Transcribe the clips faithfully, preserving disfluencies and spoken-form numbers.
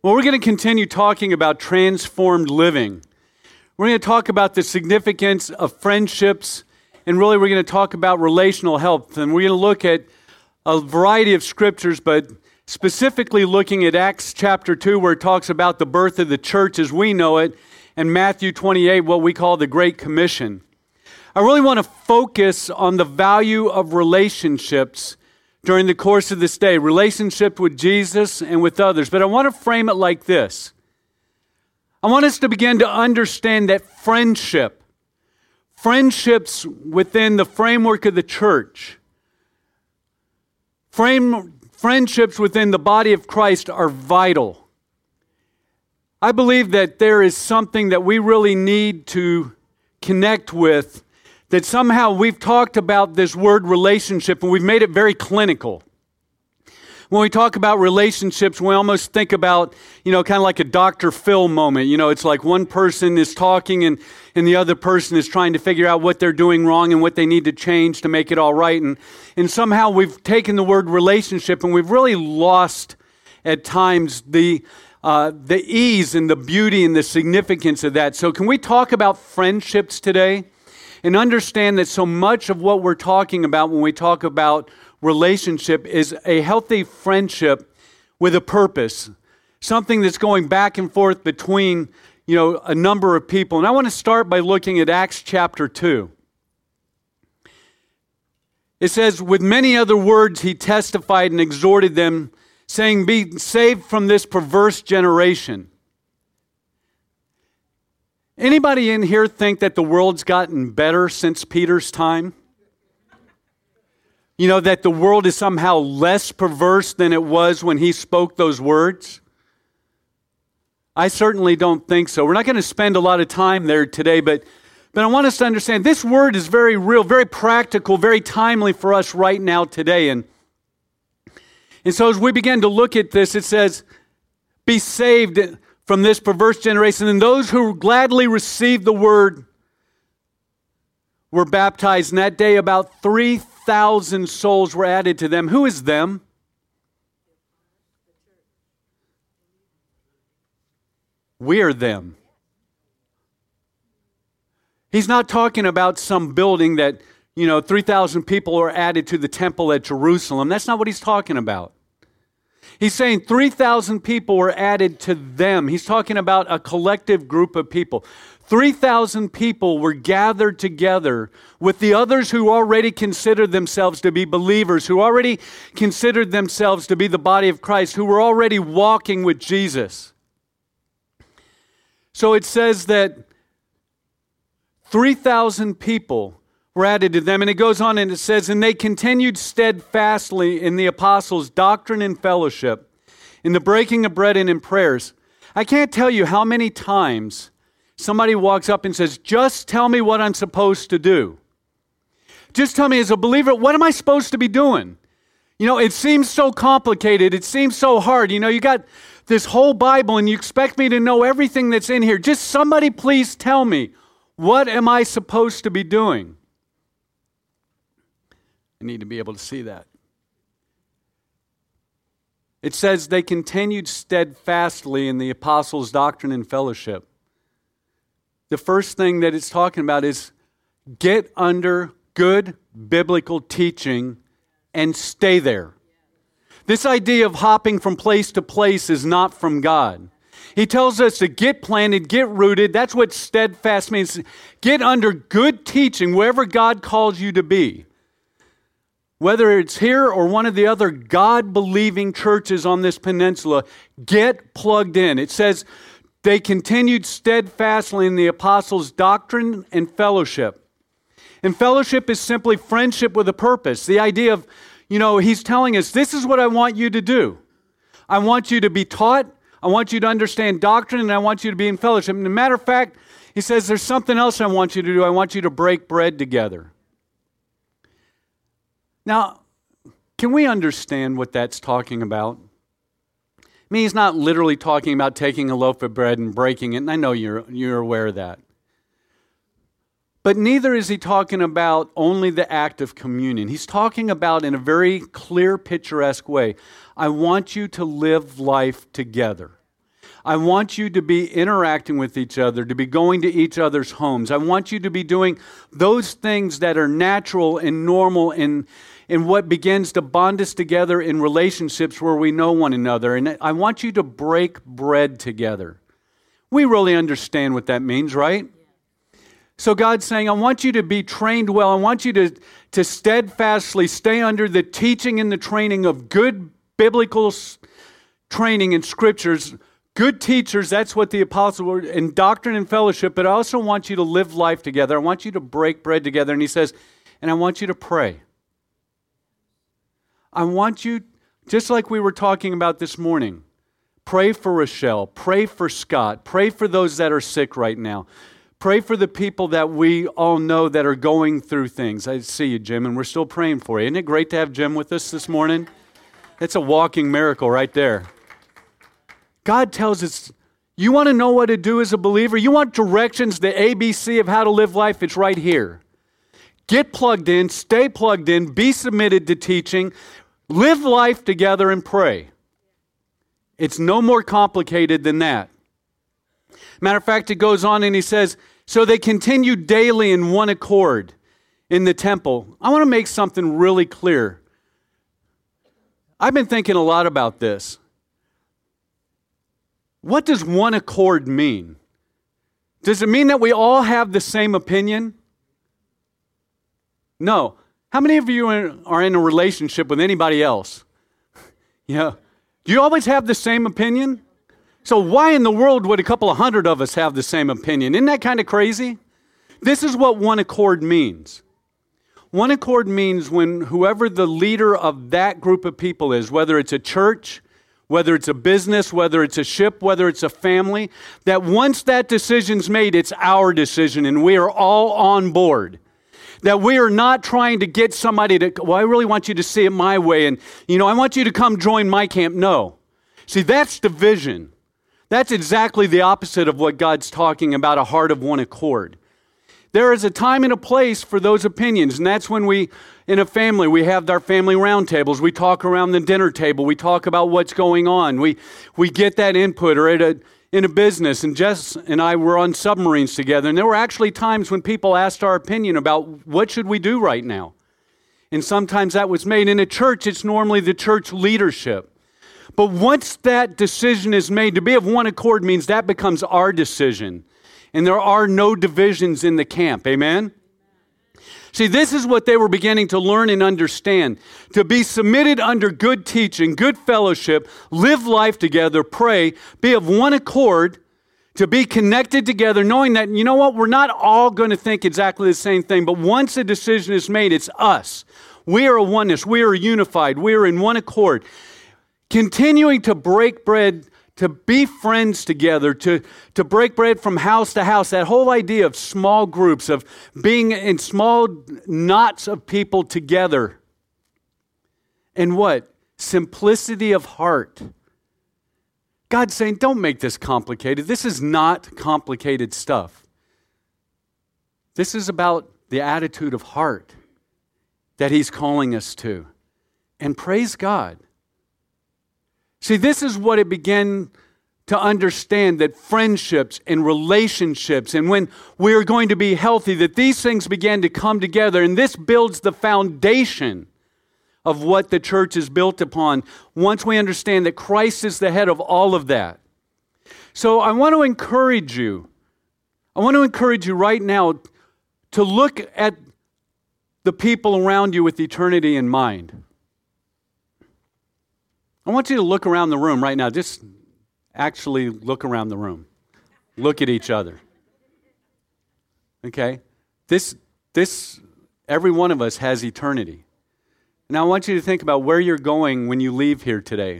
Well, we're going to continue talking about transformed living. We're going to talk about the significance of friendships, and really we're going to talk about relational health. And we're going to look at a variety of scriptures, but specifically looking at Acts chapter two, where it talks about the birth of the church as we know it, and Matthew twenty-eight, what we call the Great Commission. I really want to focus on the value of relationships during the course of this day, relationship with Jesus and with others. But I want to frame it like this. I want us to begin to understand that friendship, friendships within the framework of the church, frame, friendships within the body of Christ are vital. I believe that there is something that we really need to connect with, that somehow we've talked about this word relationship and we've made it very clinical. When we talk about relationships, we almost think about, you know, kind of like a Doctor Phil moment. You know, it's like one person is talking and, and the other person is trying to figure out what they're doing wrong and what they need to change to make it all right. And, and somehow we've taken the word relationship and we've really lost at times the, uh, the ease and the beauty and the significance of that. So can we talk about friendships today? And understand that so much of what we're talking about when we talk about relationship is a healthy friendship with a purpose, something that's going back and forth between, you know, a number of people. And I want to start by looking at Acts chapter two. It says, with many other words he testified and exhorted them, saying, be saved from this perverse generation. Anybody in here think that the world's gotten better since Peter's time? You know, that the world is somehow less perverse than it was when he spoke those words? I certainly don't think so. We're not going to spend a lot of time there today, but, but I want us to understand this word is very real, very practical, very timely for us right now today. And, and so as we begin to look at this, it says, be saved from this perverse generation. And those who gladly received the word were baptized. And that day about three thousand souls were added to them. Who is them? We are them. He's not talking about some building that, you know, three thousand people are added to the temple at Jerusalem. That's not what he's talking about. He's saying three thousand people were added to them. He's talking about a collective group of people. three thousand people were gathered together with the others who already considered themselves to be believers, who already considered themselves to be the body of Christ, who were already walking with Jesus. So it says that three thousand people were added to them. And it goes on and it says, and they continued steadfastly in the apostles' doctrine and fellowship, in the breaking of bread and in prayers. I can't tell you how many times somebody walks up and says, just tell me what I'm supposed to do. Just tell me as a believer, what am I supposed to be doing? You know, it seems so complicated. It seems so hard. You know, you got this whole Bible and you expect me to know everything that's in here. Just somebody please tell me, what am I supposed to be doing? I need to be able to see that. It says they continued steadfastly in the apostles' doctrine and fellowship. The first thing that it's talking about is get under good biblical teaching and stay there. This idea of hopping from place to place is not from God. He tells us to get planted, get rooted. That's what steadfast means. Get under good teaching wherever God calls you to be. Whether it's here or one of the other God-believing churches on this peninsula, get plugged in. It says they continued steadfastly in the apostles' doctrine and fellowship. And fellowship is simply friendship with a purpose. The idea of, you know, he's telling us, this is what I want you to do. I want you to be taught. I want you to understand doctrine, and I want you to be in fellowship. And as a matter of fact, he says there's something else I want you to do. I want you to break bread together. Now, can we understand what that's talking about? I mean, he's not literally talking about taking a loaf of bread and breaking it, and I know you're, you're aware of that. But neither is he talking about only the act of communion. He's talking about, in a very clear, picturesque way, I want you to live life together. I want you to be interacting with each other, to be going to each other's homes. I want you to be doing those things that are natural and normal and, and what begins to bond us together in relationships where we know one another. And I want you to break bread together. We really understand what that means, right? So God's saying, I want you to be trained well. I want you to, to steadfastly stay under the teaching and the training of good biblical training in scriptures. Good teachers, that's what the apostles were, in doctrine and fellowship, but I also want you to live life together. I want you to break bread together. And he says, and I want you to pray. I want you, just like we were talking about this morning, pray for Rochelle, pray for Scott, pray for those that are sick right now. Pray for the people that we all know that are going through things. I see you, Jim, and we're still praying for you. Isn't it great to have Jim with us this morning? It's a walking miracle right there. God tells us, you want to know what to do as a believer? You want directions, the A B C of how to live life? It's right here. Get plugged in, stay plugged in, be submitted to teaching, live life together and pray. It's no more complicated than that. Matter of fact, it goes on and he says, so they continued daily in one accord in the temple. I want to make something really clear. I've been thinking a lot about this. What does one accord mean? Does it mean that we all have the same opinion? No. How many of you are in a relationship with anybody else? Yeah. Do you always have the same opinion? So why in the world would a couple of hundred of us have the same opinion? Isn't that kind of crazy? This is what one accord means. One accord means when whoever the leader of that group of people is, whether it's a church, whether it's a business, whether it's a ship, whether it's a family, that once that decision's made, it's our decision and we are all on board. That we are not trying to get somebody to, well, I really want you to see it my way and, you know, I want you to come join my camp. No. See, that's division. That's exactly the opposite of what God's talking about, a heart of one accord. There is a time and a place for those opinions, and that's when we, in a family, we have our family roundtables. We talk around the dinner table. We talk about what's going on. We we get that input, or at a, in a business, and Jess and I were on submarines together, and there were actually times when people asked our opinion about what should we do right now. And sometimes that was made. In a church, it's normally the church leadership. But once that decision is made, to be of one accord means that becomes our decision. And there are no divisions in the camp. Amen? See, this is what they were beginning to learn and understand. To be submitted under good teaching, good fellowship, live life together, pray, be of one accord, to be connected together, knowing that, you know what, we're not all going to think exactly the same thing, but once a decision is made, it's us. We are a oneness. We are unified. We are in one accord. Continuing to break bread, to be friends together, to, to break bread from house to house, that whole idea of small groups, of being in small knots of people together. And what? Simplicity of heart. God's saying, don't make this complicated. This is not complicated stuff. This is about the attitude of heart that He's calling us to. And praise God. See, this is what it began to understand, that friendships and relationships, and when we are going to be healthy, that these things began to come together, and this builds the foundation of what the church is built upon once we understand that Christ is the head of all of that. So I want to encourage you, I want to encourage you right now to look at the people around you with eternity in mind. I want you to look around the room right now. Just actually look around the room. Look at each other. Okay? This, this, every one of us has eternity. Now I want you to think about where you're going when you leave here today.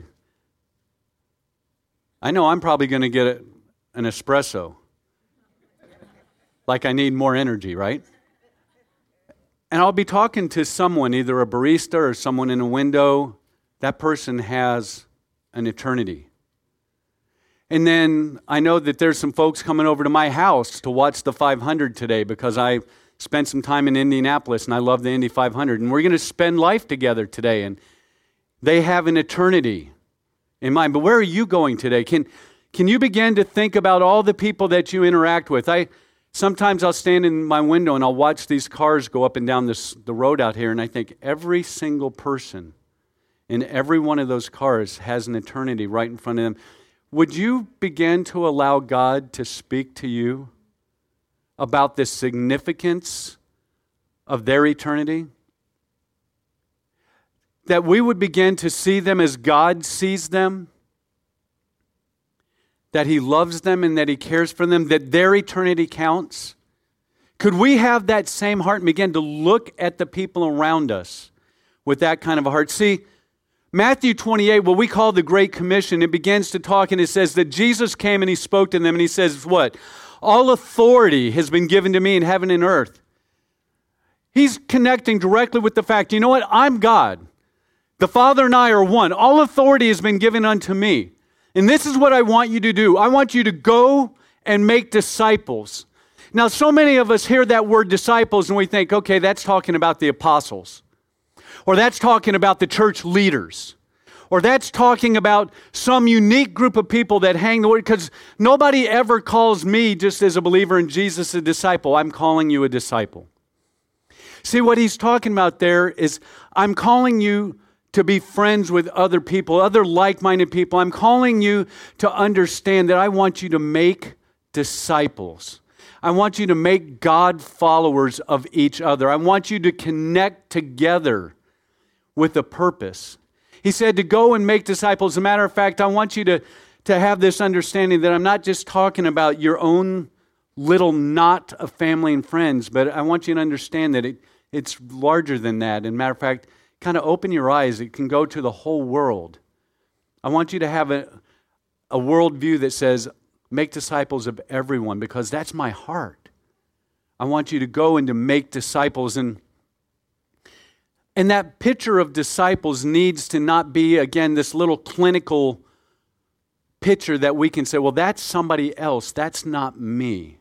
I know I'm probably going to get a, an espresso. Like I need more energy, right? And I'll be talking to someone, either a barista or someone in a window. That person has an eternity. And then I know that there's some folks coming over to my house to watch the five hundred today because I spent some time in Indianapolis and I love the Indy five hundred. And we're going to spend life together today. And they have an eternity in mind. But where are you going today? Can, Can you begin to think about all the people that you interact with? I sometimes I'll stand in my window and I'll watch these cars go up and down this, the road out here, and I think every single person in every one of those cars has an eternity right in front of them. Would you begin to allow God to speak to you about the significance of their eternity? That we would begin to see them as God sees them, that He loves them and that He cares for them, that their eternity counts. Could we have that same heart and begin to look at the people around us with that kind of a heart? See, Matthew twenty-eight, what we call the Great Commission, it begins to talk and it says that Jesus came and He spoke to them and He says what? All authority has been given to me in heaven and earth. He's connecting directly with the fact, you know what? I'm God. The Father and I are one. All authority has been given unto me. And this is what I want you to do. I want you to go and make disciples. Now, so many of us hear that word disciples and we think, okay, that's talking about the apostles. Or that's talking about the church leaders. Or that's talking about some unique group of people that hang the word. Because nobody ever calls me, just as a believer in Jesus, a disciple. I'm calling you a disciple. See, what he's talking about there is I'm calling you to be friends with other people, other like-minded people. I'm calling you to understand that I want you to make disciples. I want you to make God followers of each other. I want you to connect together with a purpose. He said to go and make disciples. As a matter of fact, I want you to, to have this understanding that I'm not just talking about your own little knot of family and friends, but I want you to understand that it, it's larger than that. And matter of fact, kind of open your eyes. It can go to the whole world. I want you to have a, a worldview that says, make disciples of everyone, because that's my heart. I want you to go and to make disciples. And, and that picture of disciples needs to not be, again, this little clinical picture that we can say, well, that's somebody else. That's not me.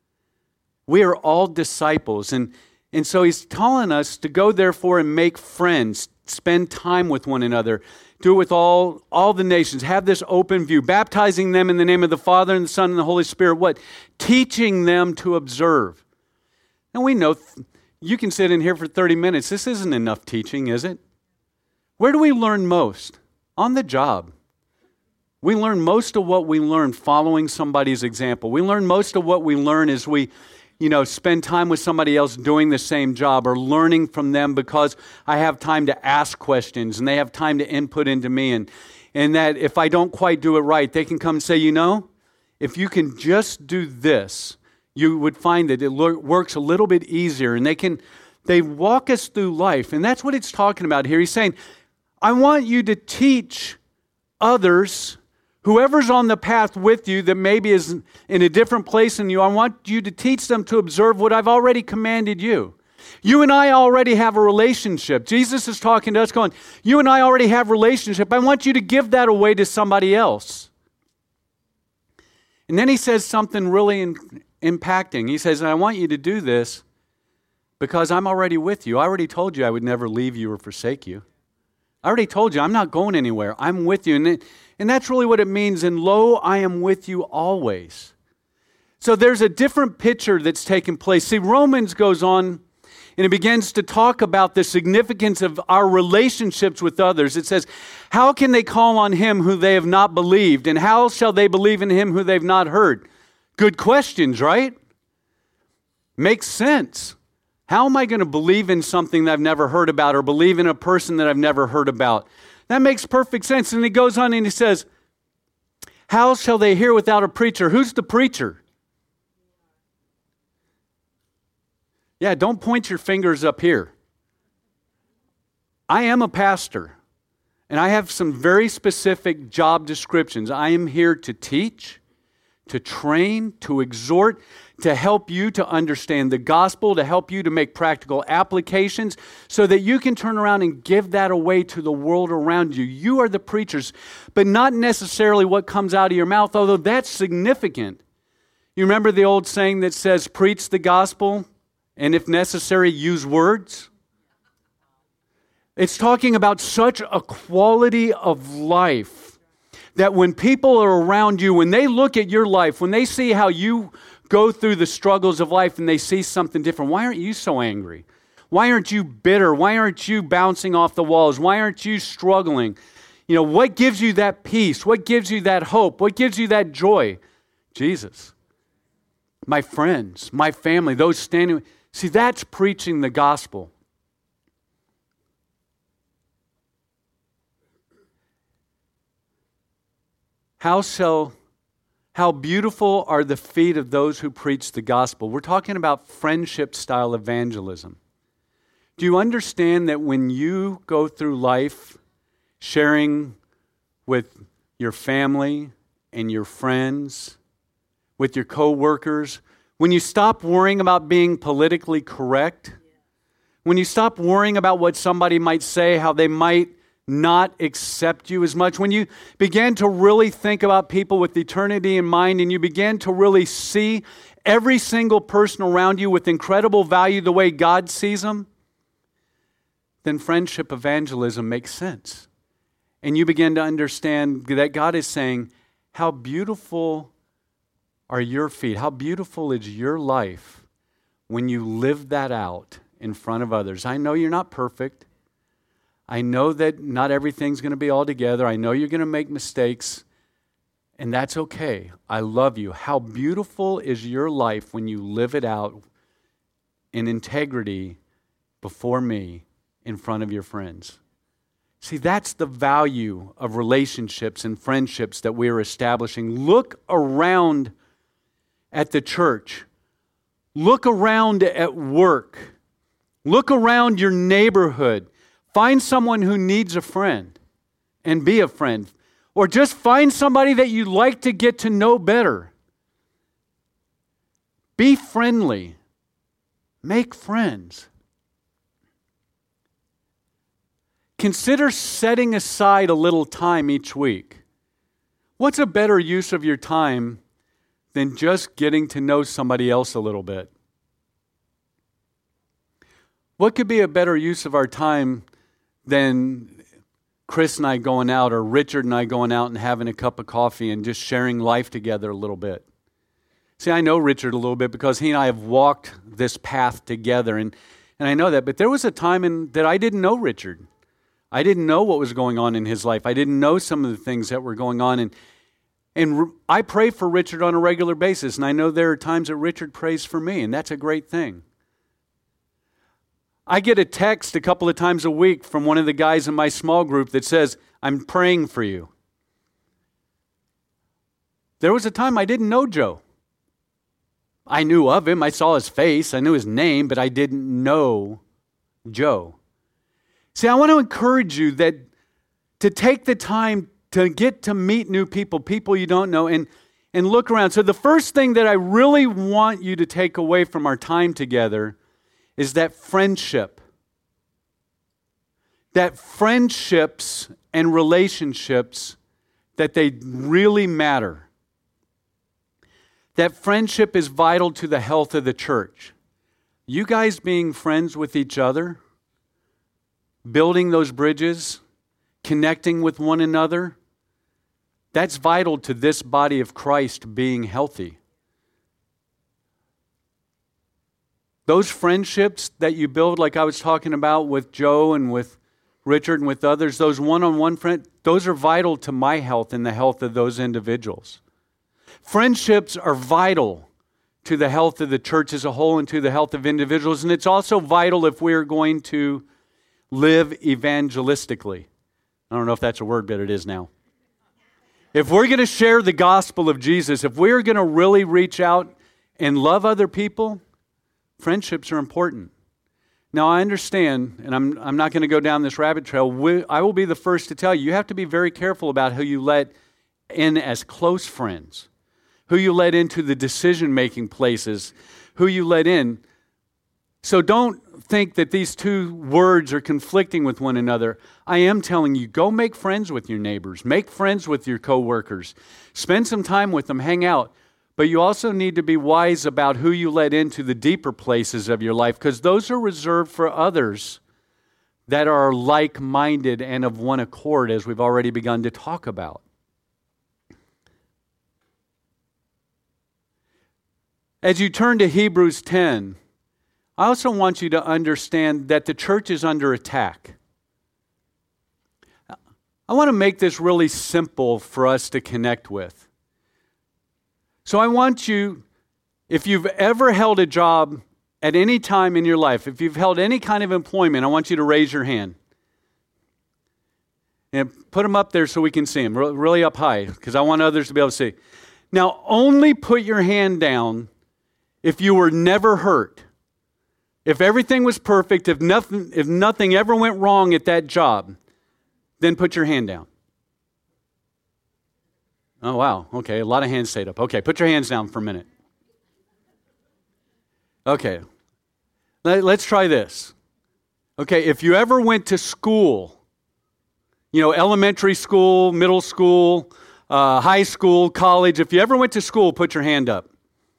We are all disciples. And And so he's telling us to go, therefore, and make friends, spend time with one another, do it with all, all the nations, have this open view, baptizing them in the name of the Father and the Son and the Holy Spirit. What? Teaching them to observe. Now we know you can sit in here for thirty minutes. This isn't enough teaching, is it? Where do we learn most? On the job. We learn most of what we learn following somebody's example. We learn most of what we learn as we you know, spend time with somebody else doing the same job or learning from them because I have time to ask questions and they have time to input into me. And, and that if I don't quite do it right, they can come and say, you know, if you can just do this, you would find that it lo- works a little bit easier. And they can, they walk us through life. And that's what it's talking about here. He's saying, I want you to teach others. Whoever's on the path with you that maybe is in a different place than you, I want you to teach them to observe what I've already commanded you. You and I already have a relationship. Jesus is talking to us going, you and I already have a relationship. I want you to give that away to somebody else. And then he says something really in, impacting. He says, I want you to do this because I'm already with you. I already told you I would never leave you or forsake you. I already told you I'm not going anywhere. I'm with you. And it, And that's really what it means. And lo, I am with you always. So there's a different picture that's taken place. See, Romans goes on and it begins to talk about the significance of our relationships with others. It says, how can they call on him who they have not believed? And how shall they believe in him who they've not heard? Good questions, right? Makes sense. How am I going to believe in something that I've never heard about or believe in a person that I've never heard about? That makes perfect sense. And he goes on and he says, how shall they hear without a preacher? Who's the preacher? Yeah, don't point your fingers up here. I am a pastor, and I have some very specific job descriptions. I am here to teach, to train, to exhort, to help you to understand the gospel, to help you to make practical applications so that you can turn around and give that away to the world around you. You are the preachers, but not necessarily what comes out of your mouth, although that's significant. You remember the old saying that says, preach the gospel, and if necessary, use words? It's talking about such a quality of life that when people are around you, when they look at your life, when they see how you go through the struggles of life and they see something different, why aren't you so angry? Why aren't you bitter? Why aren't you bouncing off the walls? Why aren't you struggling? You know, what gives you that peace? What gives you that hope? What gives you that joy? Jesus. My friends, my family, those standing. See, that's preaching the gospel. How shall, how beautiful are the feet of those who preach the gospel. We're talking about friendship style evangelism. Do you understand that when you go through life sharing with your family and your friends, with your co-workers, when you stop worrying about being politically correct, when you stop worrying about what somebody might say, how they might not accept you as much, when you begin to really think about people with eternity in mind and you begin to really see every single person around you with incredible value the way God sees them, then friendship evangelism makes sense. And you begin to understand that God is saying, how beautiful are your feet? How beautiful is your life when you live that out in front of others? I know you're not perfect. I know that not everything's going to be all together. I know you're going to make mistakes, and that's okay. I love you. How beautiful is your life when you live it out in integrity before me in front of your friends? See, that's the value of relationships and friendships that we're establishing. Look around at the church. Look around at work. Look around your neighborhood. Find someone who needs a friend and be a friend. Or just find somebody that you'd like to get to know better. Be friendly. Make friends. Consider setting aside a little time each week. What's a better use of your time than just getting to know somebody else a little bit? What could be a better use of our time than Chris and I going out, or Richard and I going out and having a cup of coffee and just sharing life together a little bit? See, I know Richard a little bit because he and I have walked this path together, and, and I know that. But there was a time in, that I didn't know Richard. I didn't know what was going on in his life. I didn't know some of the things that were going on. And, and I pray for Richard on a regular basis, and I know there are times that Richard prays for me, and that's a great thing. I get a text a couple of times a week from one of the guys in my small group that says, I'm praying for you. There was a time I didn't know Joe. I knew of him. I saw his face. I knew his name, but I didn't know Joe. See, I want to encourage you that to take the time to get to meet new people, people you don't know, and, and look around. So the first thing that I really want you to take away from our time together is that friendship. That friendships and relationships, that they really matter. That friendship is vital to the health of the church. You guys being friends with each other, building those bridges, connecting with one another, that's vital to this body of Christ being healthy. Those friendships that you build, like I was talking about with Joe and with Richard and with others, those one-on-one friends, those are vital to my health and the health of those individuals. Friendships are vital to the health of the church as a whole and to the health of individuals, and it's also vital if we're going to live evangelistically. I don't know if that's a word, but it is now. If we're going to share the gospel of Jesus, if we're going to really reach out and love other people, friendships are important. Now, I understand, and I'm, I'm not going to go down this rabbit trail. We, I will be the first to tell you, you have to be very careful about who you let in as close friends, who you let into the decision-making places, who you let in. So don't think that these two words are conflicting with one another. I am telling you, go make friends with your neighbors. Make friends with your coworkers. Spend some time with them. Hang out. But you also need to be wise about who you let into the deeper places of your life, because those are reserved for others that are like-minded and of one accord, as we've already begun to talk about. As you turn to Hebrews ten, I also want you to understand that the church is under attack. I want to make this really simple for us to connect with. So I want you, if you've ever held a job at any time in your life, if you've held any kind of employment, I want you to raise your hand. And put them up there so we can see them, really up high, because I want others to be able to see. Now, only put your hand down if you were never hurt. If everything was perfect, if nothing, if nothing ever went wrong at that job, then put your hand down. Oh, wow. Okay, a lot of hands stayed up. Okay, put your hands down for a minute. Okay, Let, let's try this. Okay, if you ever went to school, you know, elementary school, middle school, uh, high school, college, if you ever went to school, put your hand up.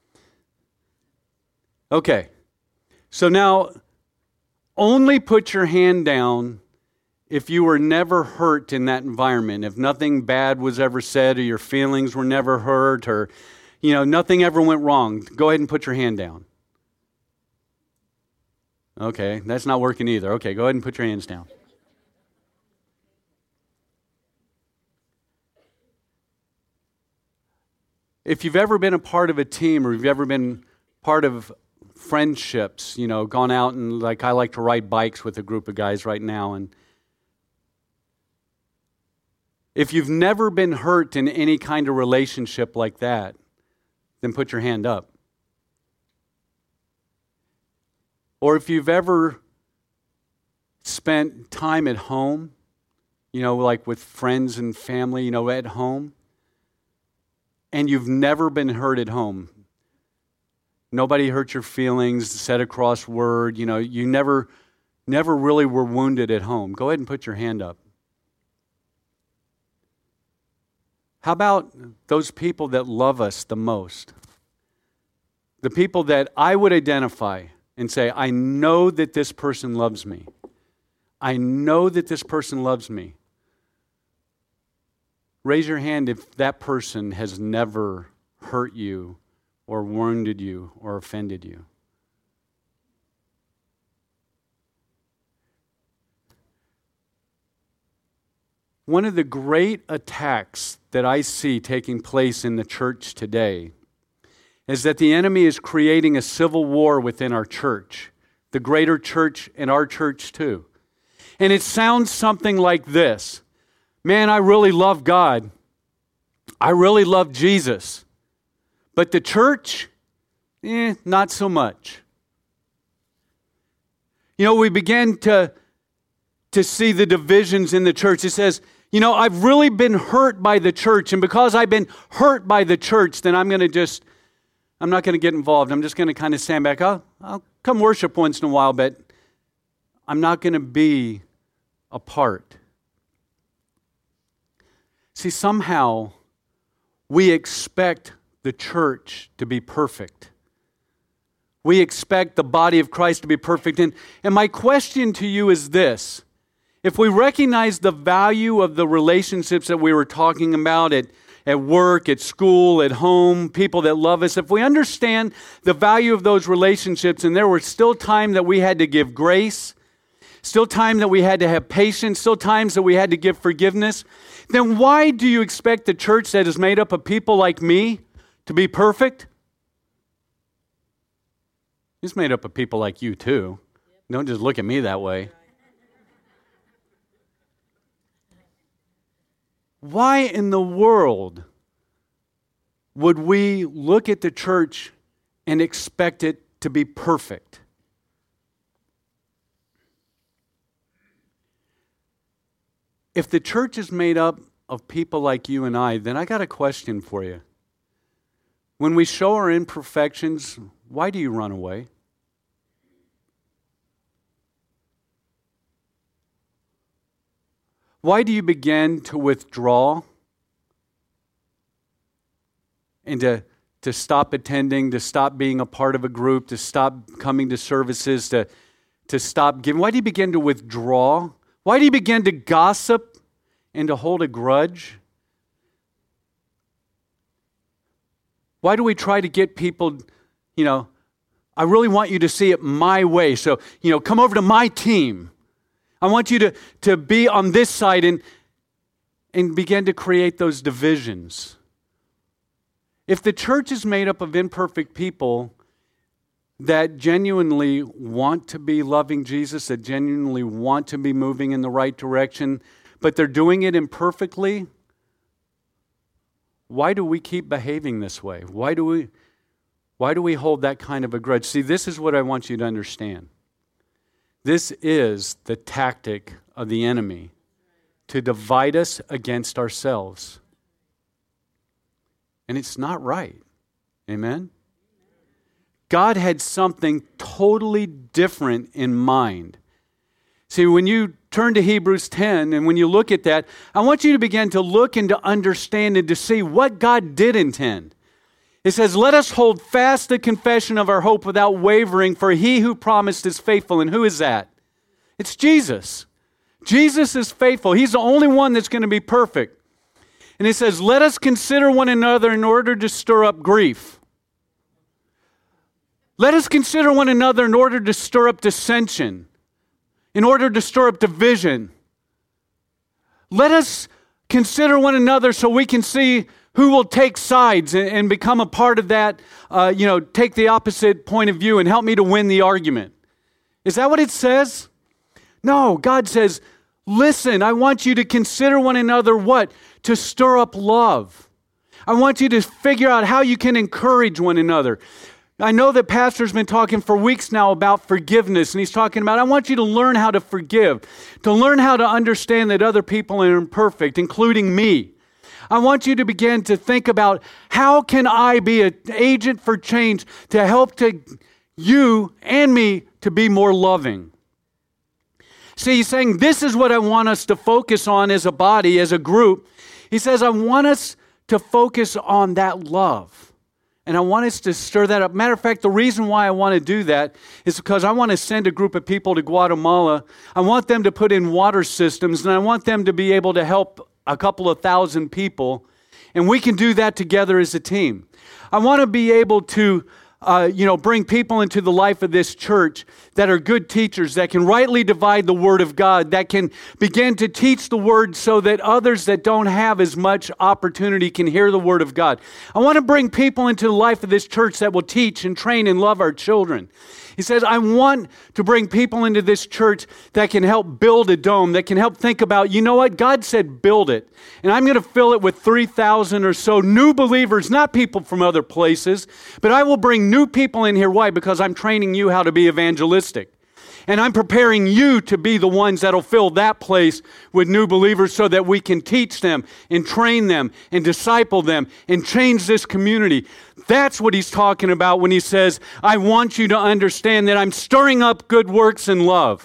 Okay, so now only put your hand down if you were never hurt in that environment, if nothing bad was ever said or your feelings were never hurt or, you know, nothing ever went wrong. Go ahead and put your hand down. Okay, that's not working either. Okay, go ahead and put your hands down. If you've ever been a part of a team or you've ever been part of friendships, you know, gone out and like I like to ride bikes with a group of guys right now, and if you've never been hurt in any kind of relationship like that, then put your hand up. Or if you've ever spent time at home, you know, like with friends and family, you know, at home, and you've never been hurt at home. Nobody hurt your feelings, said a cross word, you know, you never, never really were wounded at home. Go ahead and put your hand up. How about those people that love us the most? The people that I would identify and say, I know that this person loves me. I know that this person loves me. Raise your hand if that person has never hurt you or wounded you or offended you. One of the great attacks that I see taking place in the church today is that the enemy is creating a civil war within our church, the greater church and our church too. And it sounds something like this. Man, I really love God. I really love Jesus. But the church, eh, not so much. You know, we begin to, to see the divisions in the church. It says, you know, I've really been hurt by the church. And because I've been hurt by the church, then I'm going to just, I'm not going to get involved. I'm just going to kind of stand back. I'll, I'll come worship once in a while, but I'm not going to be a part. See, somehow we expect the church to be perfect. We expect the body of Christ to be perfect. And, and my question to you is this. If we recognize the value of the relationships that we were talking about at, at work, at school, at home, people that love us, if we understand the value of those relationships and there was still time that we had to give grace, still time that we had to have patience, still times that we had to give forgiveness, then why do you expect the church that is made up of people like me to be perfect? It's made up of people like you too. Don't just look at me that way. Why in the world would we look at the church and expect it to be perfect? If the church is made up of people like you and I, then I got a question for you. When we show our imperfections, why do you run away? Why do you begin to withdraw and to, to stop attending, to stop being a part of a group, to stop coming to services, to, to stop giving? Why do you begin to withdraw? Why do you begin to gossip and to hold a grudge? Why do we try to get people you know, I really want you to see it my way. So, you know, come over to my team. I want you to, to be on this side and, and begin to create those divisions. If the church is made up of imperfect people that genuinely want to be loving Jesus, that genuinely want to be moving in the right direction, but they're doing it imperfectly, why do we keep behaving this way? Why do we, why do we hold that kind of a grudge? See, this is what I want you to understand. This is the tactic of the enemy to divide us against ourselves. And it's not right. Amen? God had something totally different in mind. See, when you turn to Hebrews ten and when you look at that, I want you to begin to look and to understand and to see what God did intend. It says, let us hold fast the confession of our hope without wavering, for he who promised is faithful. And who is that? It's Jesus. Jesus is faithful. He's the only one that's going to be perfect. And it says, let us consider one another in order to stir up grief. Let us consider one another in order to stir up dissension, in order to stir up division. Let us consider one another so we can see who will take sides and, and become a part of that, uh, you know, take the opposite point of view and help me to win the argument. Is that what it says? No, God says, listen, I want you to consider one another what? To stir up love. I want you to figure out how you can encourage one another. I know that Pastor's been talking for weeks now about forgiveness, and he's talking about, I want you to learn how to forgive, to learn how to understand that other people are imperfect, including me. I want you to begin to think about, how can I be an agent for change to help to you and me to be more loving? See, he's saying, this is what I want us to focus on as a body, as a group. He says, I want us to focus on that love. And I want us to stir that up. Matter of fact, the reason why I want to do that is because I want to send a group of people to Guatemala. I want them to put in water systems, and I want them to be able to help a couple of thousand people. And we can do that together as a team. I want to be able to Uh, you know, bring people into the life of this church that are good teachers, that can rightly divide the Word of God, that can begin to teach the Word so that others that don't have as much opportunity can hear the Word of God. I want to bring people into the life of this church that will teach and train and love our children. He says, I want to bring people into this church that can help build a dome, that can help think about, you know what, God said build it. And I'm going to fill it with three thousand or so new believers, not people from other places, but I will bring new people in here. Why? Because I'm training you how to be evangelistic. And I'm preparing you to be the ones that'll fill that place with new believers so that we can teach them and train them and disciple them and change this community. That's what he's talking about when he says, I want you to understand that I'm stirring up good works and love.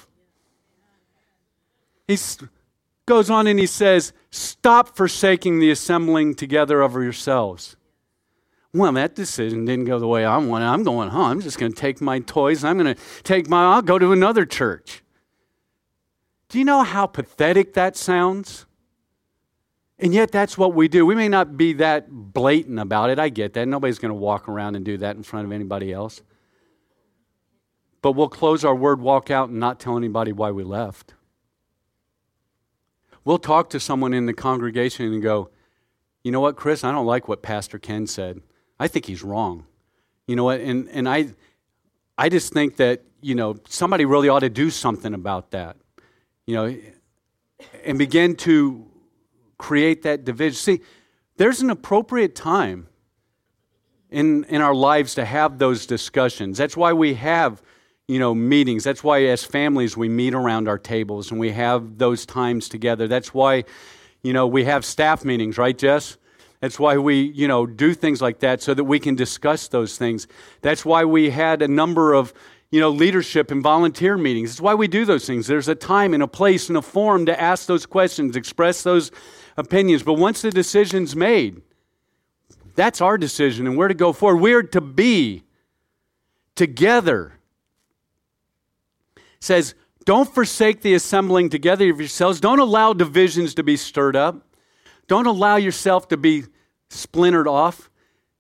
He goes on and he says, stop forsaking the assembling together of yourselves. Well, that decision didn't go the way I wanted. I'm going, huh, I'm just going to take my toys. I'm going to take my, I'll go to another church. Do you know how pathetic that sounds? And yet that's what we do. We may not be that blatant about it. I get that. Nobody's going to walk around and do that in front of anybody else. But we'll close our word, walk out, and not tell anybody why we left. We'll talk to someone in the congregation and go, you know what, Chris, I don't like what Pastor Ken said. I think he's wrong. You know what? And and I I just think that, you know, somebody really ought to do something about that. You know, and begin to create that division. See, there's an appropriate time in in our lives to have those discussions. That's why we have, you know, meetings. That's why as families we meet around our tables and we have those times together. That's why, you know, we have staff meetings, right, Jess? That's why we, you know, do things like that so that we can discuss those things. That's why we had a number of, you know, leadership and volunteer meetings. That's why we do those things. There's a time and a place and a forum to ask those questions, express those opinions. But once the decision's made, that's our decision and we're to go forward. We're to be together. It says, don't forsake the assembling together of yourselves. Don't allow divisions to be stirred up. Don't allow yourself to be splintered off.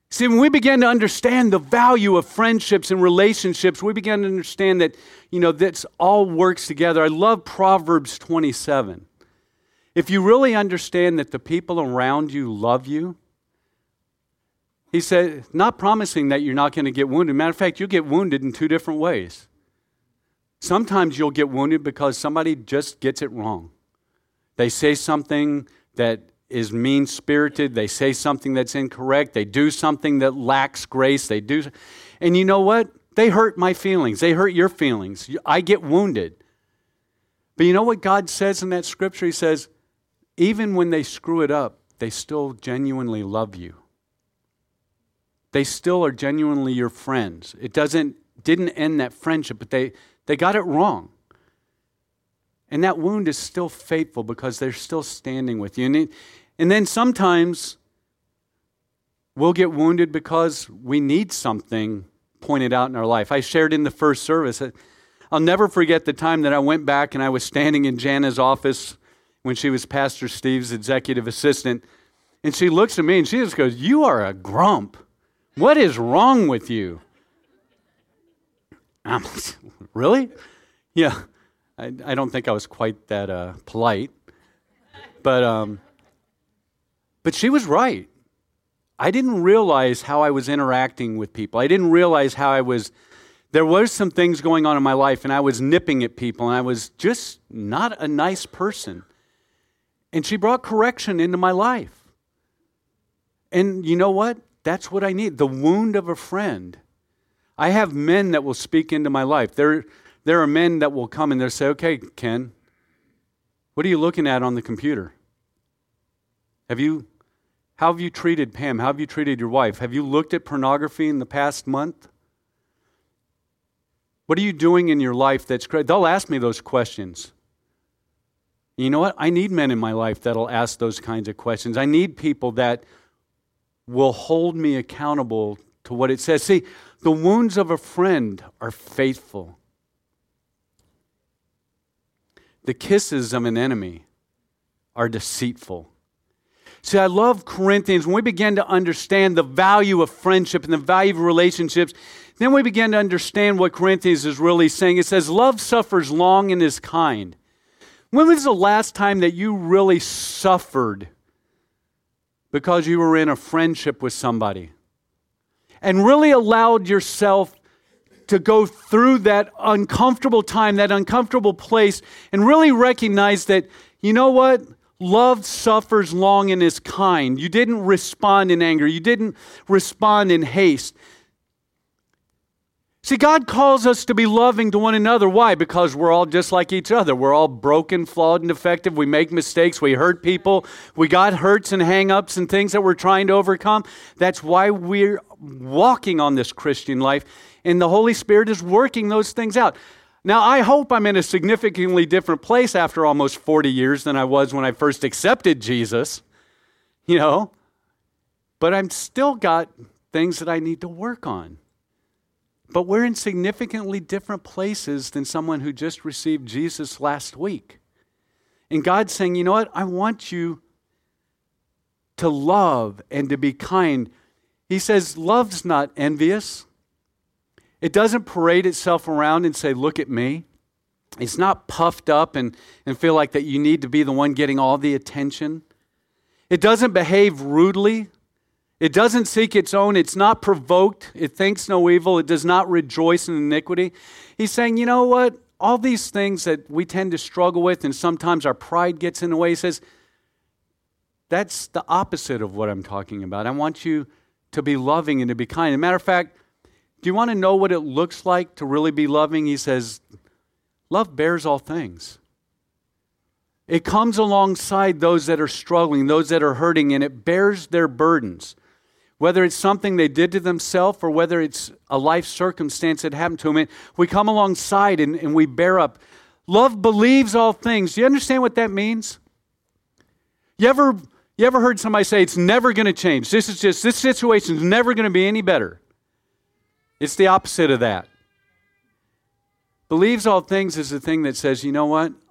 See, when we begin to understand the value of friendships and relationships, we begin to understand that, you know, this all works together. I love Proverbs twenty-seven. If you really understand that the people around you love you, he said, not promising that you're not going to get wounded. Matter of fact, you'll get wounded in two different ways. Sometimes you'll get wounded because somebody just gets it wrong. They say something that is mean-spirited. They say something that's incorrect. They do something that lacks grace. They do, and you know what? They hurt my feelings. They hurt your feelings. I get wounded. But you know what God says in that scripture? He says, even when they screw it up, they still genuinely love you. They still are genuinely your friends. It doesn't didn't end that friendship, but they, they got it wrong. And that wound is still faithful because they're still standing with you. And, it, and then sometimes we'll get wounded because we need something pointed out in our life. I shared in the first service. I'll never forget the time that I went back and I was standing in Jana's office when she was Pastor Steve's executive assistant. And she looks at me and she just goes, "You are a grump. What is wrong with you?" I'm like, really? Yeah. I, I don't think I was quite that uh, polite. But, um, but she was right. I didn't realize how I was interacting with people. I didn't realize how I was, there were some things going on in my life and I was nipping at people and I was just not a nice person. And she brought correction into my life. And you know what? That's what I need. The wound of a friend. I have men that will speak into my life. There, there are men that will come and they'll say, "Okay, Ken, what are you looking at on the computer? Have you, how have you treated Pam? How have you treated your wife? Have you looked at pornography in the past month? What are you doing in your life that's crazy?" They'll ask me those questions. You know what? I need men in my life that'll ask those kinds of questions. I need people that will hold me accountable to what it says. See, the wounds of a friend are faithful. The kisses of an enemy are deceitful. See, I love Corinthians. When we begin to understand the value of friendship and the value of relationships, then we begin to understand what Corinthians is really saying. It says, love suffers long and is kind. When was the last time that you really suffered because you were in a friendship with somebody and really allowed yourself to go through that uncomfortable time, that uncomfortable place, and really recognize that, you know what? Love suffers long and is kind. You didn't respond in anger. You didn't respond in haste. See, God calls us to be loving to one another. Why? Because we're all just like each other. We're all broken, flawed, and defective. We make mistakes. We hurt people. We got hurts and hang-ups and things that we're trying to overcome. That's why we're walking on this Christian life, and the Holy Spirit is working those things out. Now, I hope I'm in a significantly different place after almost forty years than I was when I first accepted Jesus, you know, but I'm still got things that I need to work on. But we're in significantly different places than someone who just received Jesus last week. And God's saying, you know what? I want you to love and to be kind. He says, love's not envious. It doesn't parade itself around and say, look at me. It's not puffed up and, and feel like that you need to be the one getting all the attention. It doesn't behave rudely. It doesn't seek its own. It's not provoked. It thinks no evil. It does not rejoice in iniquity. He's saying, you know what? All these things that we tend to struggle with and sometimes our pride gets in the way. He says, that's the opposite of what I'm talking about. I want you to be loving and to be kind. As a matter of fact, do you want to know what it looks like to really be loving? He says, love bears all things. It comes alongside those that are struggling, those that are hurting, and it bears their burdens. Whether it's something they did to themselves or whether it's a life circumstance that happened to them, we come alongside and, and we bear up. Love believes all things. Do you understand what that means? You ever, you ever heard somebody say, it's never going to change. This is just, this situation is never going to be any better. It's the opposite of that. Believes all things is the thing that says, you know what?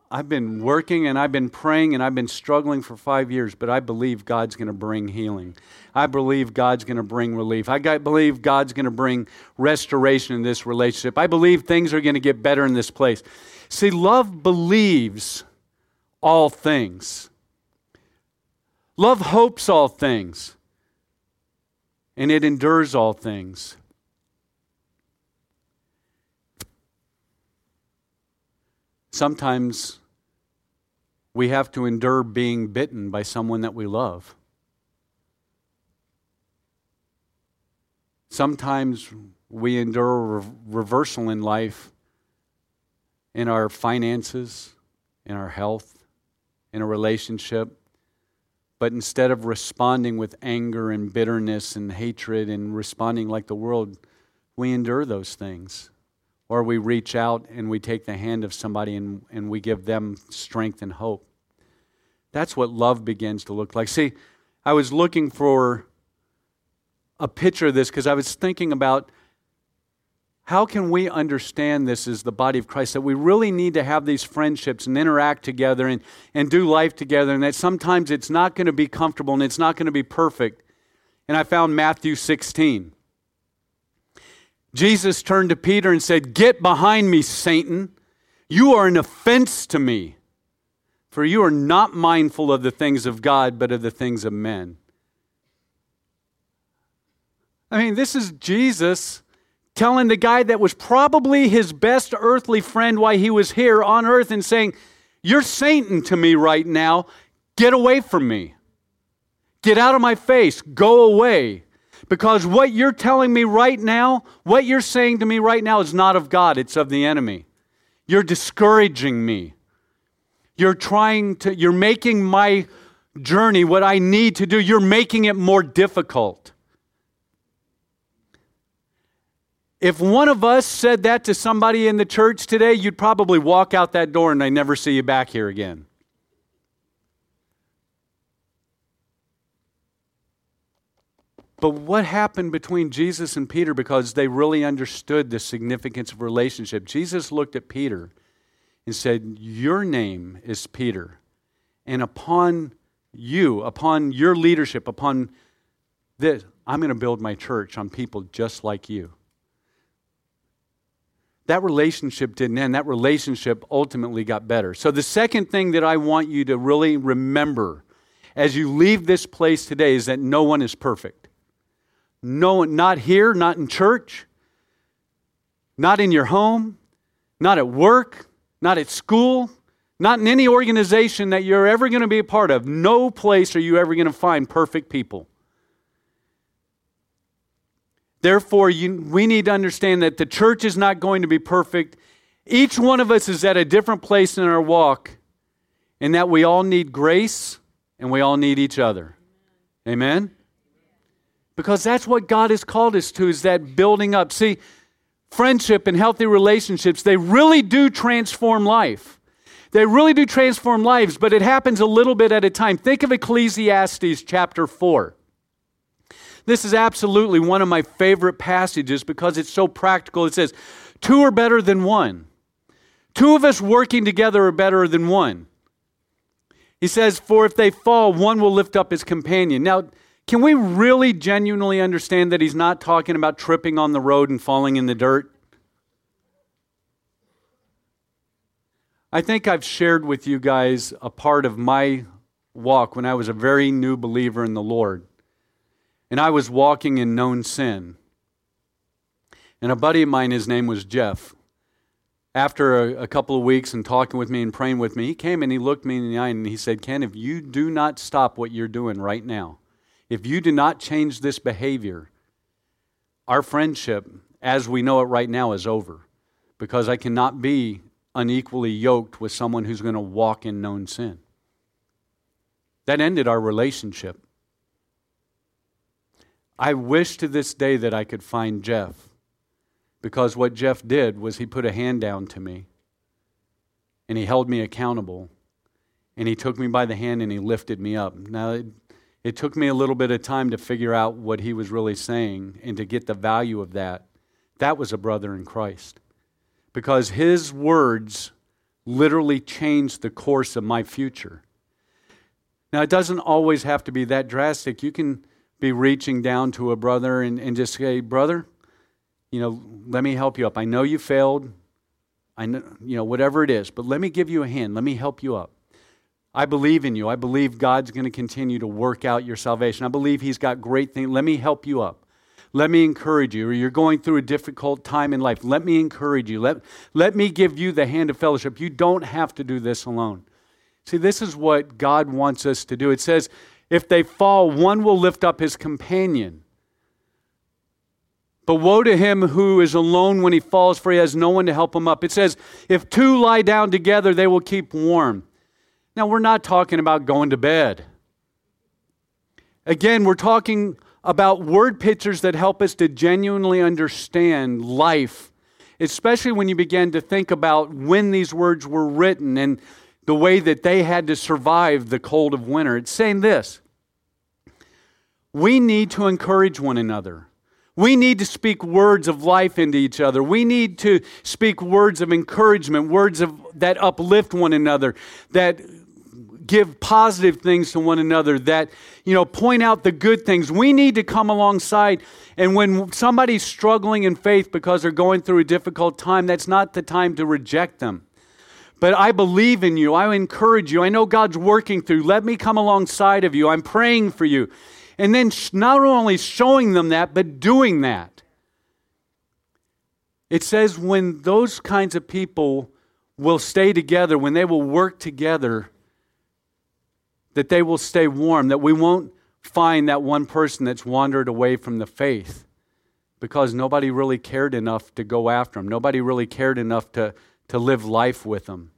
I've been working and I've been praying and I've been struggling for five years, but I believe God's going to bring healing. I believe God's going to bring relief. I got, believe God's going to bring restoration in this relationship. I believe things are going to get better in this place. See, love believes all things. Love hopes all things. And it endures all things. Sometimes we have to endure being bitten by someone that we love. Sometimes we endure a re- reversal in life, in our finances, in our health, in a relationship. But instead of responding with anger and bitterness and hatred and responding like the world, we endure those things. Or we reach out and we take the hand of somebody and, and we give them strength and hope. That's what love begins to look like. See, I was looking for a picture of this because I was thinking about how can we understand this as the body of Christ, that we really need to have these friendships and interact together and, and do life together, and that sometimes it's not going to be comfortable and it's not going to be perfect. And I found Matthew sixteen. Jesus turned to Peter and said, "Get behind me, Satan. You are an offense to me, for you are not mindful of the things of God, but of the things of men." I mean, this is Jesus telling the guy that was probably his best earthly friend while he was here on earth and saying, "You're Satan to me right now. Get away from me. Get out of my face. Go away. Because what you're telling me right now, what you're saying to me right now is not of God, it's of the enemy. You're discouraging me. You're trying to, you're making my journey, what I need to do, you're making it more difficult." If one of us said that to somebody in the church today, you'd probably walk out that door and I never see you back here again. But what happened between Jesus and Peter, because they really understood the significance of relationship? Jesus looked at Peter and said, "Your name is Peter, and upon you, upon your leadership, upon this, I'm going to build my church on people just like you." That relationship didn't end. That relationship ultimately got better. So the second thing that I want you to really remember as you leave this place today is that no one is perfect. No one, not here, not in church, not in your home, not at work, not at school, not in any organization that you're ever going to be a part of. No place are you ever going to find perfect people. Therefore, you, we need to understand that the church is not going to be perfect. Each one of us is at a different place in our walk, and that we all need grace and we all need each other. Amen? Because that's what God has called us to, is that building up. See, friendship and healthy relationships, they really do transform life. They really do transform lives, but it happens a little bit at a time. Think of Ecclesiastes chapter four. This is absolutely one of my favorite passages because it's so practical. It says, two are better than one. Two of us working together are better than one. He says, for if they fall, one will lift up his companion. Now, can we really genuinely understand that he's not talking about tripping on the road and falling in the dirt? I think I've shared with you guys a part of my walk when I was a very new believer in the Lord. And I was walking in known sin. And a buddy of mine, his name was Jeff. After a, a couple of weeks and talking with me and praying with me, he came and he looked me in the eye and he said, "Ken, if you do not stop what you're doing right now, if you do not change this behavior, our friendship, as we know it right now, is over. Because I cannot be unequally yoked with someone who's going to walk in known sin." That ended our relationship. I wish to this day that I could find Jeff, because what Jeff did was he put a hand down to me and he held me accountable and he took me by the hand and he lifted me up. Now, it, it took me a little bit of time to figure out what he was really saying and to get the value of that. That was a brother in Christ, because his words literally changed the course of my future. Now, it doesn't always have to be that drastic. You can be reaching down to a brother and, and just say, brother, you know, let me help you up. I know you failed. I know, you know, whatever it is, but let me give you a hand. Let me help you up. I believe in you. I believe God's going to continue to work out your salvation. I believe He's got great things. Let me help you up. Let me encourage you. Or you're going through a difficult time in life. Let me encourage you. Let, let me give you the hand of fellowship. You don't have to do this alone. See, this is what God wants us to do. It says, if they fall, one will lift up his companion. But woe to him who is alone when he falls, for he has no one to help him up. It says, if two lie down together, they will keep warm. Now, we're not talking about going to bed. Again, we're talking about word pictures that help us to genuinely understand life, especially when you begin to think about when these words were written and the way that they had to survive the cold of winter. It's saying this: we need to encourage one another. We need to speak words of life into each other. We need to speak words of encouragement, words of that uplift one another, that give positive things to one another, that, you know, point out the good things. We need to come alongside. And when somebody's struggling in faith because they're going through a difficult time, that's not the time to reject them. But I believe in you. I encourage you. I know God's working through. Let me come alongside of you. I'm praying for you. And then not only showing them that, but doing that. It says when those kinds of people will stay together, when they will work together, that they will stay warm, that we won't find that one person that's wandered away from the faith because nobody really cared enough to go after them. Nobody really cared enough to, to live life with them.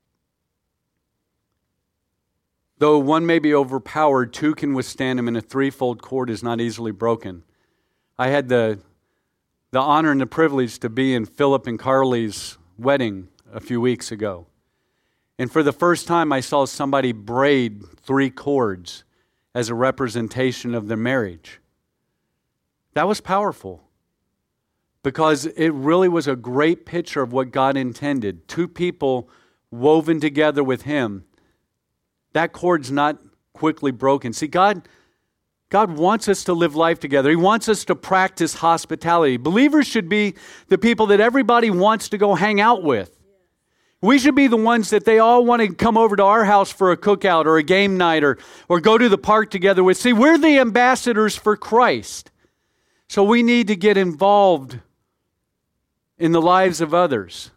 Though one may be overpowered, two can withstand him, and a threefold cord is not easily broken. I had the, the honor and the privilege to be in Philip and Carly's wedding a few weeks ago. And for the first time, I saw somebody braid three cords as a representation of their marriage. That was powerful because it really was a great picture of what God intended. Two people woven together with Him. That cord's not quickly broken. See, God, God wants us to live life together. He wants us to practice hospitality. Believers should be the people that everybody wants to go hang out with. We should be the ones that they all want to come over to our house for a cookout or a game night or, or go to the park together with. See, we're the ambassadors for Christ. So we need to get involved in the lives of others.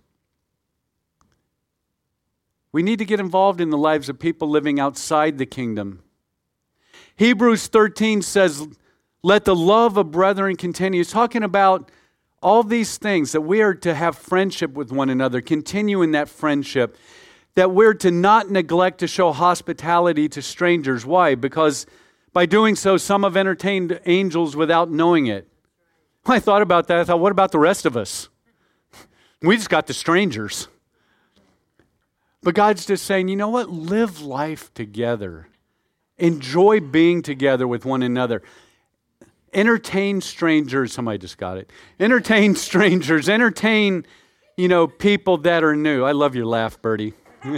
We need to get involved in the lives of people living outside the kingdom. Hebrews thirteen says, let the love of brethren continue. It's talking about all these things, that we are to have friendship with one another, continue in that friendship, that we're to not neglect to show hospitality to strangers. Why? Because by doing so, some have entertained angels without knowing it. When I thought about that, I thought, what about the rest of us? We just got the strangers. But God's just saying, you know what? Live life together. Enjoy being together with one another. Entertain strangers. Somebody just got it. Entertain strangers. Entertain, you know, people that are new. I love your laugh, Bertie.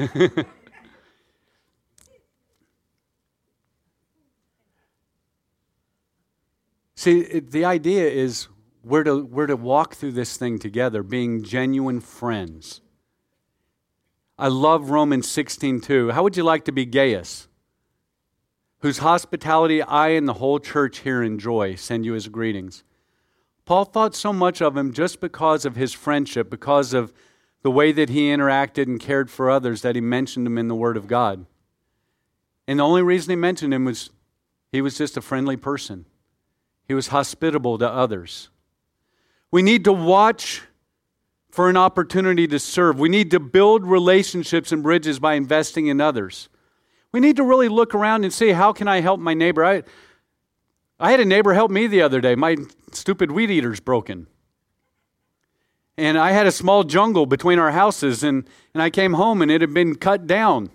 See, it, the idea is we're to, we're to walk through this thing together, being genuine friends. I love Romans sixteen two. How would you like to be Gaius, whose hospitality I and the whole church here enjoy, send you his greetings? Paul thought so much of him just because of his friendship, because of the way that he interacted and cared for others, that he mentioned him in the Word of God. And the only reason he mentioned him was he was just a friendly person. He was hospitable to others. We need to watch for an opportunity to serve. We need to build relationships and bridges by investing in others. We need to really look around and see, how can I help my neighbor? I, I had a neighbor help me the other day. My stupid weed eater's broken. And I had a small jungle between our houses, and, and I came home and it had been cut down.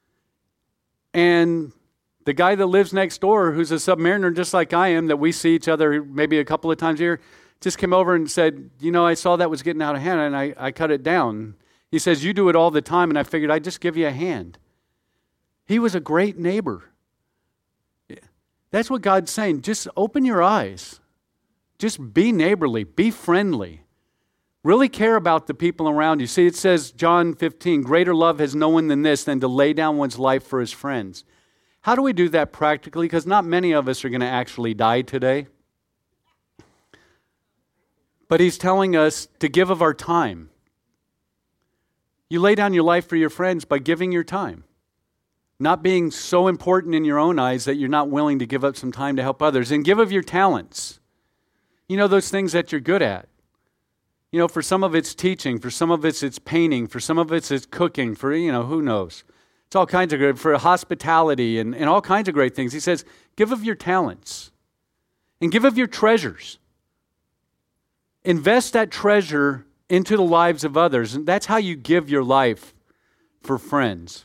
And the guy that lives next door, who's a submariner just like I am, that we see each other maybe a couple of times a year, just came over and said, you know, I saw that was getting out of hand and I, I cut it down. He says, you do it all the time, and I figured I'd just give you a hand. He was a great neighbor. That's what God's saying. Just open your eyes. Just be neighborly. Be friendly. Really care about the people around you. See, it says, John fifteen, greater love has no one than this, than to lay down one's life for his friends. How do we do that practically? Because not many of us are going to actually die today. But he's telling us to give of our time. You lay down your life for your friends by giving your time. Not being so important in your own eyes that you're not willing to give up some time to help others. And give of your talents. You know, those things that you're good at. You know, for some of it's teaching, for some of it's it's painting, for some of it's it's cooking, for, you know, who knows. It's all kinds of great, for hospitality and, and all kinds of great things. He says, give of your talents and give of your treasures. Invest that treasure into the lives of others. And that's how you give your life for friends.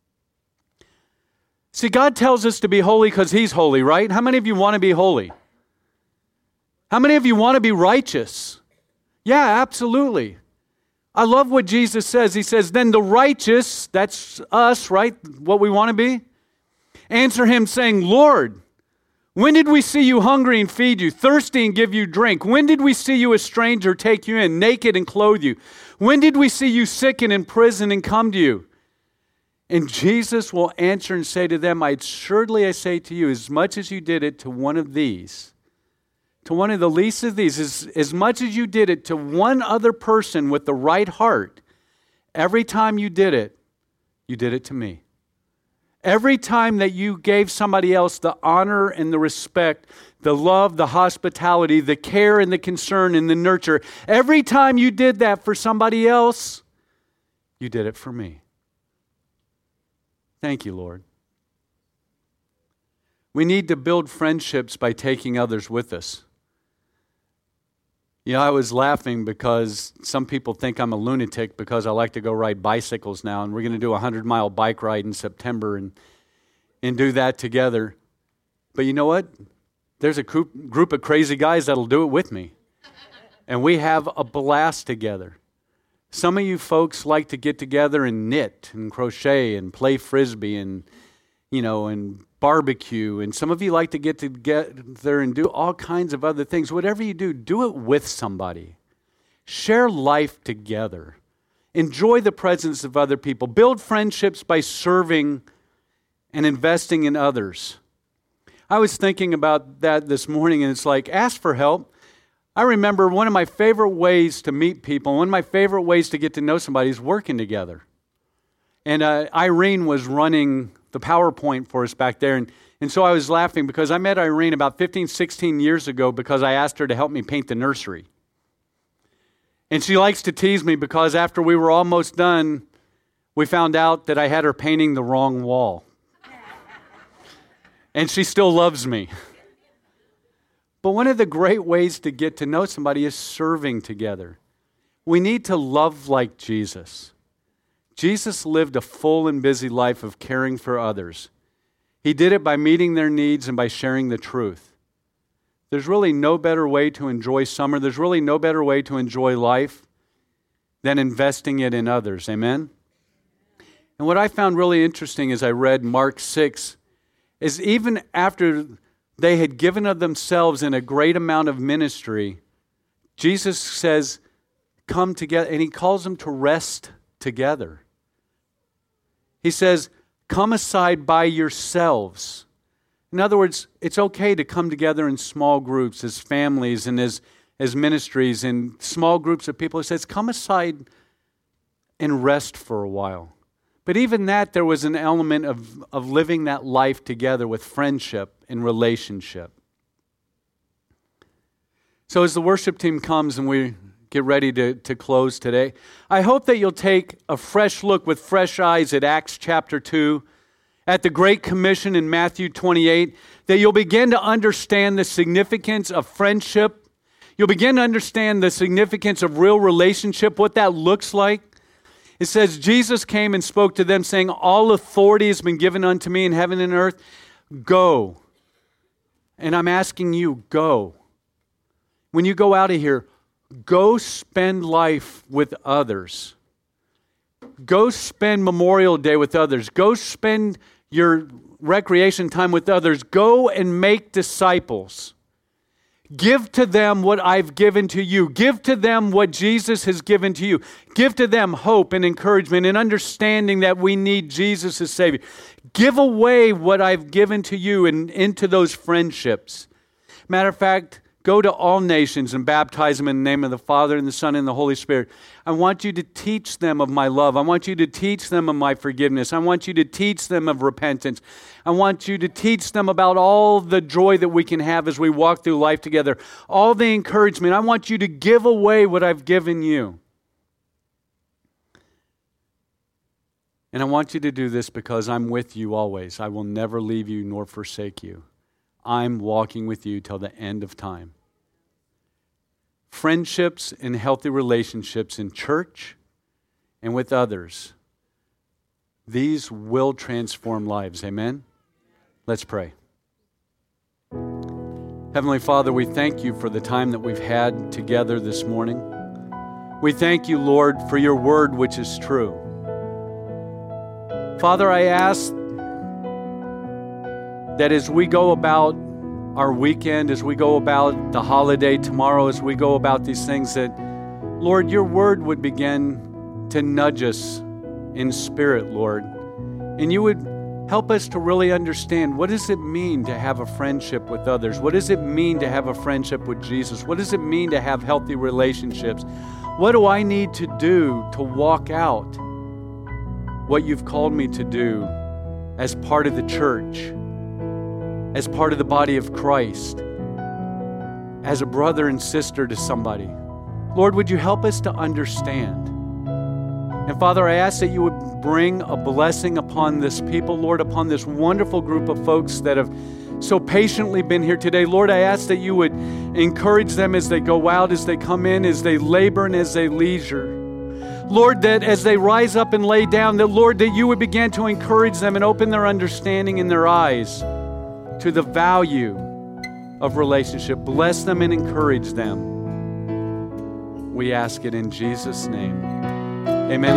See, God tells us to be holy because He's holy, right? How many of you want to be holy? How many of you want to be righteous? Yeah, absolutely. I love what Jesus says. He says, then the righteous, that's us, right? What we want to be, answer Him saying, Lord, when did we see you hungry and feed you, thirsty and give you drink? When did we see you a stranger, take you in, naked and clothe you? When did we see you sick and in prison and come to you? And Jesus will answer and say to them, I assuredly I say to you, as much as you did it to one of these, to one of the least of these, as, as much as you did it to one other person with the right heart, every time you did it, you did it to me. Every time that you gave somebody else the honor and the respect, the love, the hospitality, the care and the concern and the nurture, every time you did that for somebody else, you did it for me. Thank you, Lord. We need to build friendships by taking others with us. You know, I was laughing because some people think I'm a lunatic because I like to go ride bicycles now, and we're going to do a hundred-mile bike ride in September and and do that together. But you know what? There's a group, group of crazy guys that'll do it with me, and we have a blast together. Some of you folks like to get together and knit and crochet and play frisbee and, you know, and barbecue, and some of you like to get together and do all kinds of other things. Whatever you do, do it with somebody. Share life together. Enjoy the presence of other people. Build friendships by serving and investing in others. I was thinking about that this morning, and it's like, ask for help. I remember one of my favorite ways to meet people, one of my favorite ways to get to know somebody is working together. And uh, Irene was running the PowerPoint for us back there. And, and so I was laughing because I met Irene about fifteen, sixteen years ago because I asked her to help me paint the nursery. And she likes to tease me because after we were almost done, we found out that I had her painting the wrong wall. And she still loves me. But one of the great ways to get to know somebody is serving together. We need to love like Jesus. Jesus lived a full and busy life of caring for others. He did it by meeting their needs and by sharing the truth. There's really no better way to enjoy summer. There's really no better way to enjoy life than investing it in others. Amen? And what I found really interesting as I read Mark six is even after they had given of themselves in a great amount of ministry, Jesus says, come together, and He calls them to rest together. He says, come aside by yourselves. In other words, it's okay to come together in small groups as families and as, as ministries and small groups of people. He says, come aside and rest for a while. But even that, there was an element of, of living that life together with friendship and relationship. So as the worship team comes and we get ready to, to close today, I hope that you'll take a fresh look with fresh eyes at Acts chapter two, at the Great Commission in Matthew twenty-eight, that you'll begin to understand the significance of friendship. You'll begin to understand the significance of real relationship, what that looks like. It says, Jesus came and spoke to them saying, all authority has been given unto me in heaven and earth. Go. And I'm asking you, go. When you go out of here, go spend life with others. Go spend Memorial Day with others. Go spend your recreation time with others. Go and make disciples. Give to them what I've given to you. Give to them what Jesus has given to you. Give to them hope and encouragement and understanding that we need Jesus as Savior. Give away what I've given to you and into those friendships. Matter of fact, go to all nations and baptize them in the name of the Father and the Son and the Holy Spirit. I want you to teach them of my love. I want you to teach them of my forgiveness. I want you to teach them of repentance. I want you to teach them about all the joy that we can have as we walk through life together. All the encouragement. I want you to give away what I've given you. And I want you to do this because I'm with you always. I will never leave you nor forsake you. I'm walking with you till the end of time. Friendships and healthy relationships in church and with others, these will transform lives. Amen? Let's pray. Heavenly Father, we thank you for the time that we've had together this morning. We thank you, Lord, for your word, which is true. Father, I ask that as we go about our weekend, as we go about the holiday tomorrow, as we go about these things, that, Lord, your word would begin to nudge us in spirit, Lord. And you would help us to really understand, what does it mean to have a friendship with others? What does it mean to have a friendship with Jesus? What does it mean to have healthy relationships? What do I need to do to walk out what you've called me to do as part of the church, as part of the body of Christ, as a brother and sister to somebody? Lord, would you help us to understand? And Father, I ask that you would bring a blessing upon this people, Lord, upon this wonderful group of folks that have so patiently been here today. Lord, I ask that you would encourage them as they go out, as they come in, as they labor and as they leisure. Lord, that as they rise up and lay down, that, Lord, that you would begin to encourage them and open their understanding and their eyes to the value of relationship. Bless them and encourage them. We ask it in Jesus' name. Amen.